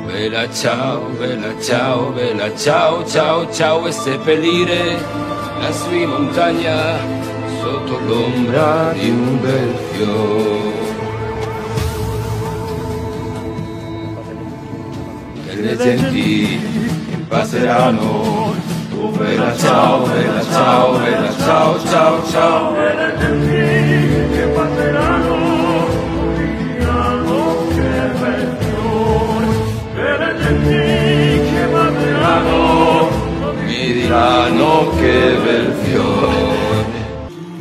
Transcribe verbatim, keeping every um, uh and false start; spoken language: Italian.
Vela ciao, vela ciao, vela ciao, ciao, ciao e seppellire la sua montagna sotto l'ombra di un bel fiore. E le genti passeranno, tu vela ciao, vela ciao, vela ciao, ciao, ciao.